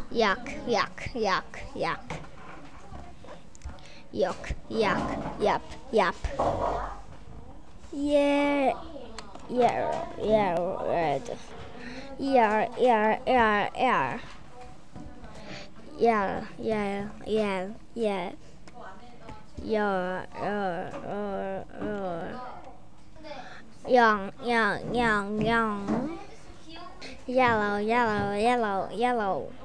Yuck, yuck, yuck, yuck. Yuck, yuck, yup, yup. Yeah, yeah, yeah, red. Yeah, yeah, yeah, yeah. Yeah, yeah, yeah, yeah. Yeah, young, young, young, young. Yellow, yellow, yellow, yellow.